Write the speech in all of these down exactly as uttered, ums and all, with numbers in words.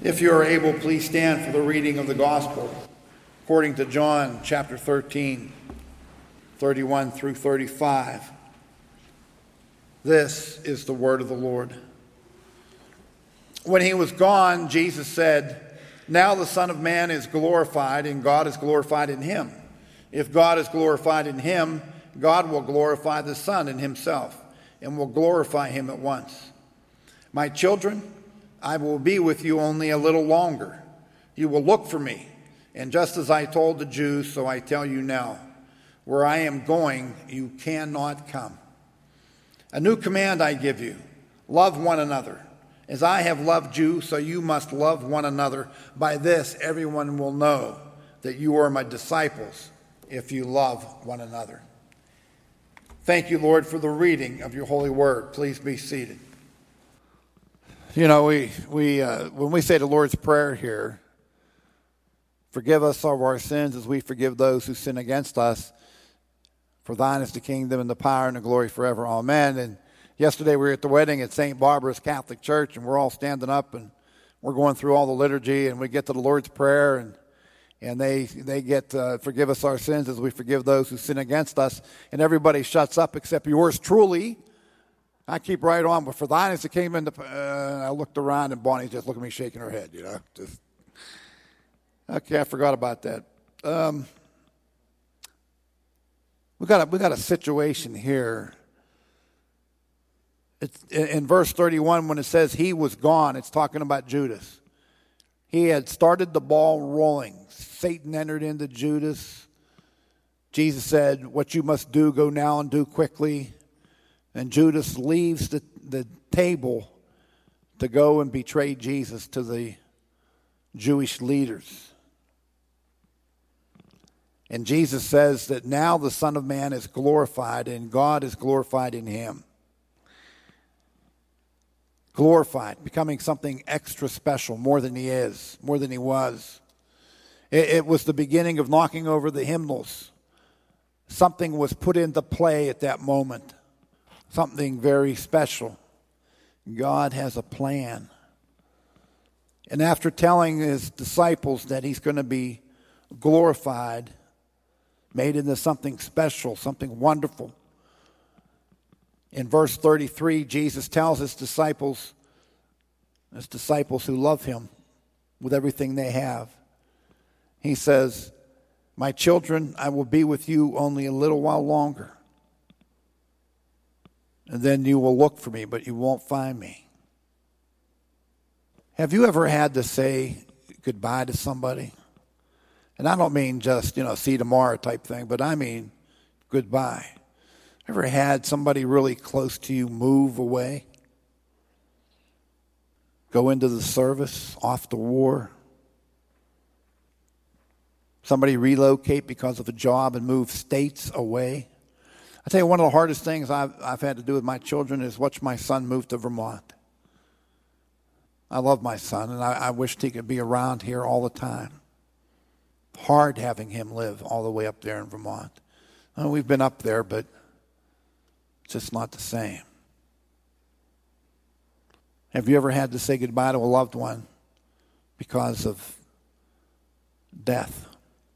If you are able, please stand for the reading of the gospel according to John chapter thirteen, thirty-one through thirty-five. This is the word of the Lord. When he was gone, Jesus said, "Now the Son of Man is glorified, and God is glorified in him. If God is glorified in him, God will glorify the Son in himself, and will glorify him at once. My children, I will be with you only a little longer. You will look for me, and just as I told the Jews, so I tell you now, where I am going, you cannot come. A new command I give you, love one another. As I have loved you, so you must love one another. By this, everyone will know that you are my disciples, if you love one another." Thank you, Lord, for the reading of your holy word. Please be seated. You know, we we uh, when we say the Lord's Prayer here, forgive us of our sins as we forgive those who sin against us. For thine is the kingdom and the power and the glory forever. Amen. And yesterday we were at the wedding at Saint Barbara's Catholic Church, and we're all standing up and we're going through all the liturgy, and we get to the Lord's Prayer, and and they they get uh, forgive us our sins as we forgive those who sin against us, and everybody shuts up except yours truly. I keep right on, but for thine is the kingdom and the uh, I looked around, and Bonnie just looked at me shaking her head, you know. Just okay, I forgot about that. Um, we got a, we got a situation here. It's in verse thirty-one when it says he was gone. It's talking about Judas. He had started the ball rolling. Satan entered into Judas. Jesus said, "What you must do, go now and do quickly." And Judas leaves the, the table to go and betray Jesus to the Jewish leaders. And Jesus says that now the Son of Man is glorified, and God is glorified in him. Glorified, becoming something extra special, more than he is, more than he was. It, it was the beginning of knocking over the hymnals. Something was put into play at that moment. Something very special. God has a plan. And after telling his disciples that he's going to be glorified, made into something special, something wonderful, in verse thirty-three, Jesus tells his disciples, his disciples who love him with everything they have, he says, "My children, I will be with you only a little while longer. And then you will look for me, but you won't find me." Have you ever had to say goodbye to somebody? And I don't mean just, you know, see you tomorrow type thing, but I mean goodbye. Ever had somebody really close to you move away? Go into the service, off to war? Somebody relocate because of a job and move states away? I tell you, one of the hardest things I've, I've had to do with my children is watch my son move to Vermont. I love my son, and I, I wished he could be around here all the time. Hard having him live all the way up there in Vermont. Well, we've been up there, but it's just not the same. Have you ever had to say goodbye to a loved one because of death?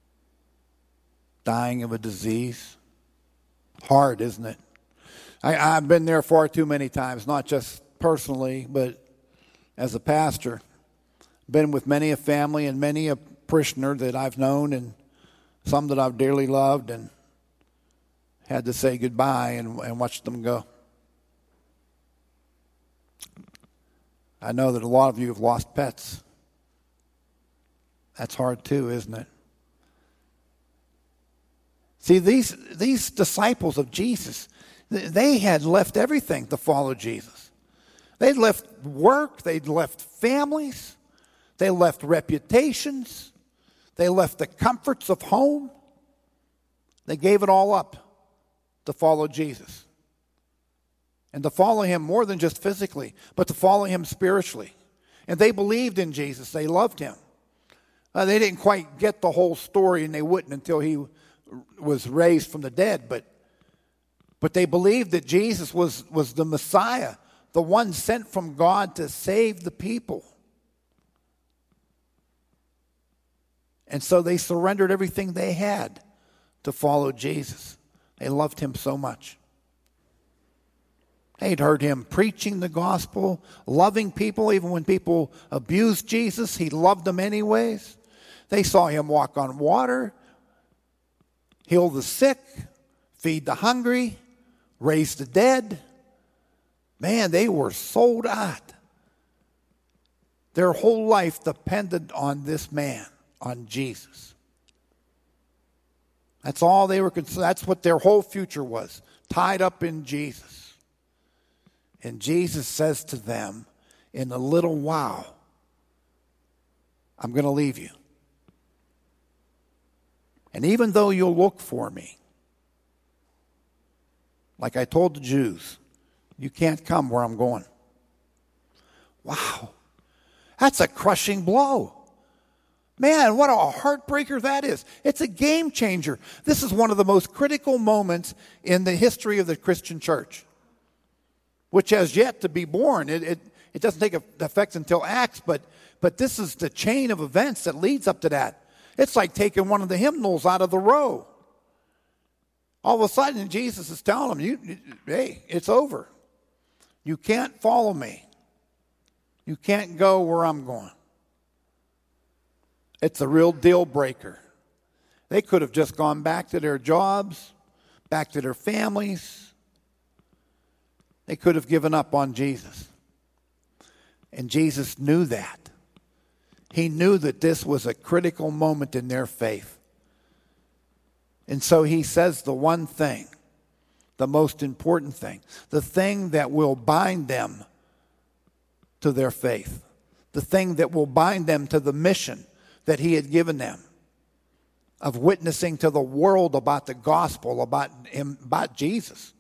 Dying of a disease? Hard, isn't it? I, I've been there far too many times, not just personally, but as a pastor. Been with many a family and many a parishioner that I've known, and some that I've dearly loved, and had to say goodbye and, and watch them go. I know that a lot of you have lost pets. That's hard too, isn't it? See, these these disciples of Jesus, they had left everything to follow Jesus. They'd left work, they'd left families, they left reputations, they left the comforts of home. They gave it all up to follow Jesus. And to follow him more than just physically, but to follow him spiritually. And they believed in Jesus. They loved him. Uh, they didn't quite get the whole story, and they wouldn't until he was raised from the dead. But but they believed that Jesus was, was the Messiah, the one sent from God to save the people. And so they surrendered everything they had to follow Jesus. They loved him so much. They'd heard him preaching the gospel, loving people. Even when people abused Jesus, he loved them anyways. They saw him walk on water, heal the sick, feed the hungry, raise the dead. Man, they were sold out. Their whole life depended on this man, on Jesus. That's all they were concerned. That's what their whole future was, tied up in Jesus. And Jesus says to them, in a little while, I'm going to leave you. And even though you'll look for me, like I told the Jews, you can't come where I'm going. Wow. That's a crushing blow. Man, what a heartbreaker that is. It's a game changer. This is one of the most critical moments in the history of the Christian church, which has yet to be born. It, it, it doesn't take effect until Acts, but, but this is the chain of events that leads up to that. It's like taking one of the hymnals out of the row. All of a sudden, Jesus is telling them, you, hey, it's over. You can't follow me. You can't go where I'm going. It's a real deal breaker. They could have just gone back to their jobs, back to their families. They could have given up on Jesus. And Jesus knew that. He knew that this was a critical moment in their faith. And so he says the one thing, the most important thing, the thing that will bind them to their faith, the thing that will bind them to the mission that he had given them of witnessing to the world about the gospel, about him, about Jesus.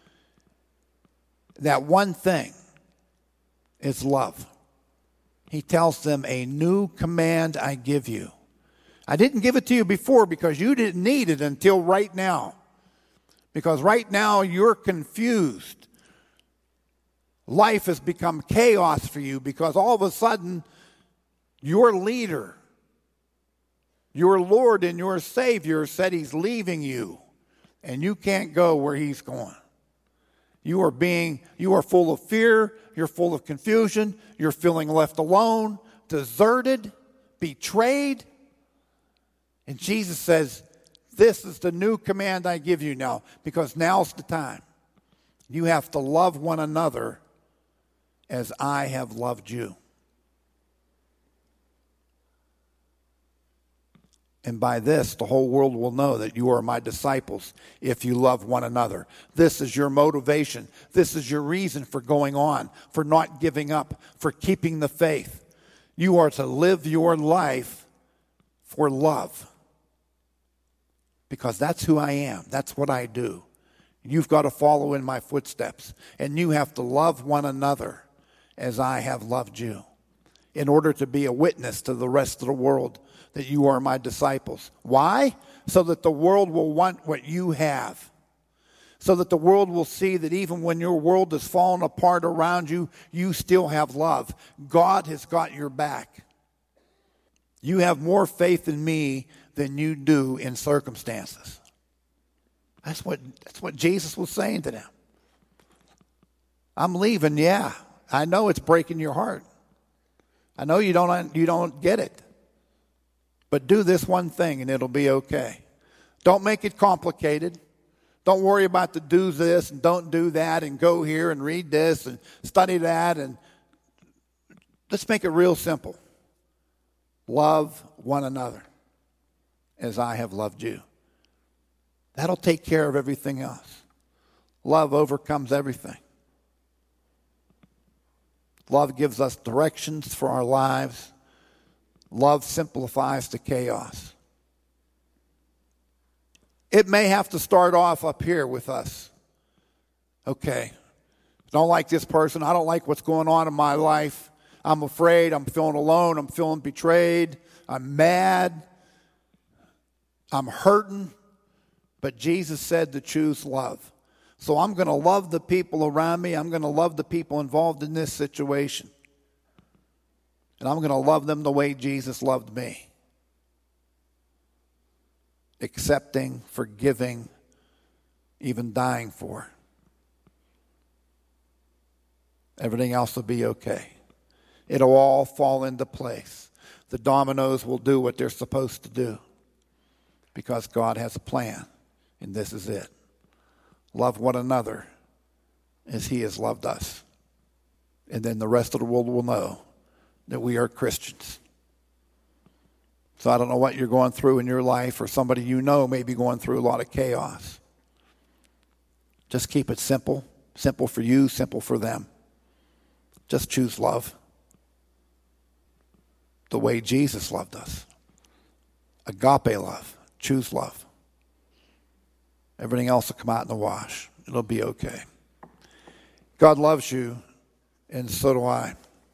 That one thing is love. He tells them, a new command I give you. I didn't give it to you before because you didn't need it until right now. Because right now you're confused. Life has become chaos for you because all of a sudden your leader, your Lord and your Savior said he's leaving you and you can't go where he's going. You are being, you are full of fear, you're full of confusion, you're feeling left alone, deserted, betrayed. And Jesus says, this is the new command I give you now, because now's the time. You have to love one another as I have loved you. And by this, the whole world will know that you are my disciples if you love one another. This is your motivation. This is your reason for going on, for not giving up, for keeping the faith. You are to live your life for love. Because that's who I am. That's what I do. You've got to follow in my footsteps. And you have to love one another as I have loved you, in order to be a witness to the rest of the world that you are my disciples. Why? So that the world will want what you have. So that the world will see that even when your world is falling apart around you, you still have love. God has got your back. You have more faith in me than you do in circumstances. That's what, that's what Jesus was saying to them. I'm leaving, yeah. I know it's breaking your heart. I know you don't, you don't get it. But do this one thing and it'll be okay. Don't make it complicated. Don't worry about the do this and don't do that and go here and read this and study that. And let's make it real simple. Love one another as I have loved you. That'll take care of everything else. Love overcomes everything. Love gives us directions for our lives. Love simplifies the chaos. It may have to start off up here with us. Okay, don't like this person. I don't like what's going on in my life. I'm afraid. I'm feeling alone. I'm feeling betrayed. I'm mad. I'm hurting. But Jesus said to choose love. So I'm going to love the people around me. I'm going to love the people involved in this situation. And I'm going to love them the way Jesus loved me. accepting, forgiving, even dying for. Everything else will be okay. It'll all fall into place. The dominoes will do what they're supposed to do because God has a plan, and this is it. Love one another as he has loved us. And then the rest of the world will know that we are Christians. So I don't know what you're going through in your life, or somebody you know may be going through a lot of chaos. Just keep it simple. Simple for you, simple for them. Just choose love. The way Jesus loved us. Agape love. Choose love. Everything else will come out in the wash. It'll be okay. God loves you, and so do I.